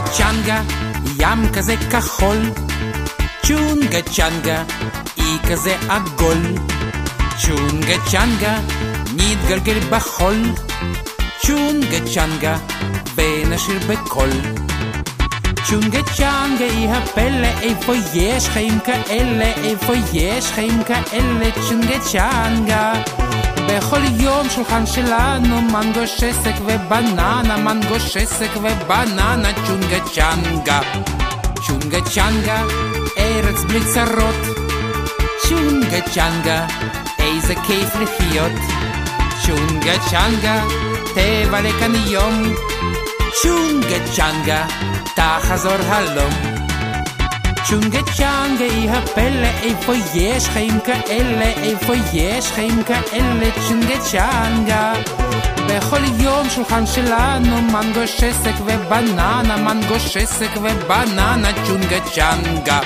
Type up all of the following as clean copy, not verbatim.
צ'נגה, ים כזה כחול, צ'ונגה צ'נגה, אי כזה עגול, צ'ונגה צ'נגה, נתגלגל בחול, צ'ונגה צ'נגה, ונשיר בקול. צ'ונגה צ'נגה היא הפלא, איפה יש חיים כאלה, איפה יש חיים כאלה, צ'ונגה צ'נגה. בכל יום שולחן שלנו מנגו שסק ובננה, מנגו שסק ובננה, צ'ונגה צ'נגה. צ'ונגה צ'נגה, ארץ בלי צרות, צ'ונגה צ'נגה, איזה כיף לחיות. צ'ונגה צ'נגה, תבלה כאן יום, צ'ונגה צ'נגה, תחזור הלום. צ'ונגה צ'נגה היא הפלא, איפה יש חיים כאלה, איפה יש חיים כאלה, צ'ונגה צ'נגה. בכל יום שולחן שלנו מנגו שסק ובננה, מנגו שסק ובננה, צ'ונגה צ'נגה.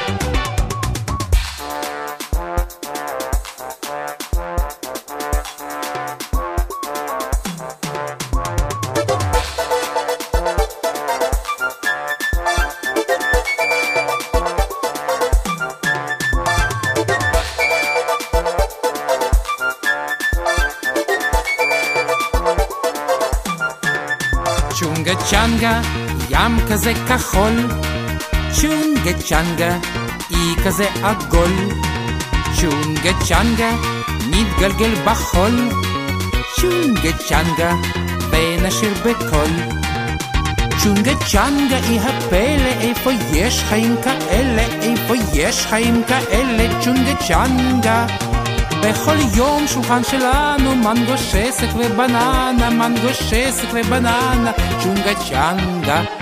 צ'ונגה צ'נגה, ים כזה כחול, צ'ונגה צ'נגה, אי כזה עגול, צ'ונגה צ'נגה, נתגלגל בחול, צ'ונגה צ'נגה, ונשיר בקול. צ'ונגה צ'נגה היא הפלא, איפה יש חיים כאלה, איפה יש חיים כאלה, צ'ונגה צ'נגה. בכל יום שולחן שלנו מנגו שסק ובננה, מנגו שסק ובננה, צ'ונגה צ'נגה.